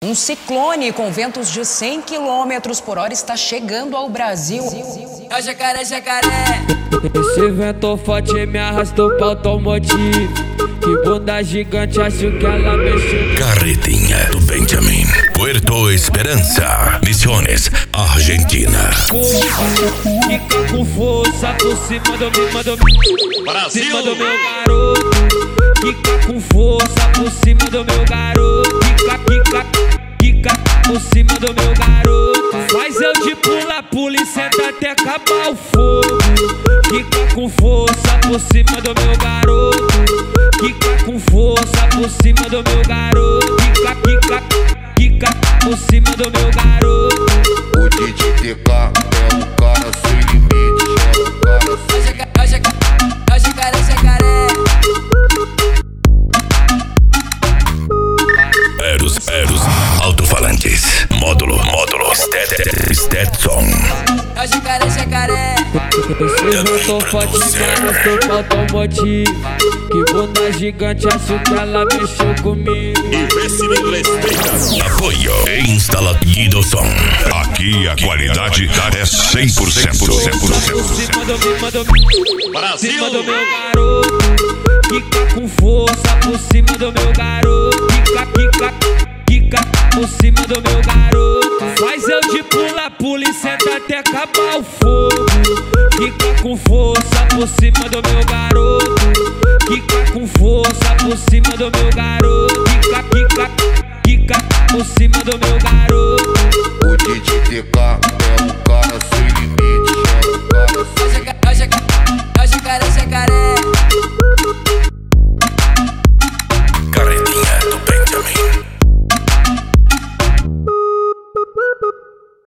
Um ciclone com ventos de 100 km por hora está chegando ao Brasil. É o jacaré, jacaré. Esse vento forte me arrastou pra automotivo. Que bunda gigante, acho que ela mexeu. Carretinha do Benjamin, Puerto Esperança, Misiones, Argentina. Fica com força por cima do Brasil. cima do meu garoto. Fica com força por cima do meu garoto. Fica por cima do meu garoto. Faz eu de pula e senta até acabar o fogo. Fica com força por cima do meu garoto. Fica com força por cima do meu garoto. Fica por cima do meu garoto. O DJ TK é o cara sem limite, é o cara sem É o jacaré, jacaré. Eros, alto-falantes, módulo, Stetson. É o jacaré, jacaré. Esse vento forte me arrastou pra automotivo. Que bunda gigante, acho que ela mexeu comigo. Apoio Instalado Som. Aqui a qualidade é 100%. Por cima do meu garoto. Fica com força por cima do meu garoto. Fica por cima do meu garoto. Faz eu de pula e senta até acabar o fogo. Fica com força por cima do meu garoto. Fica com força por cima do meu garoto. Fica por cima do meu garoto. O DJ TK é o cara sem limite, é o cara sem É o jacaré, jacaré.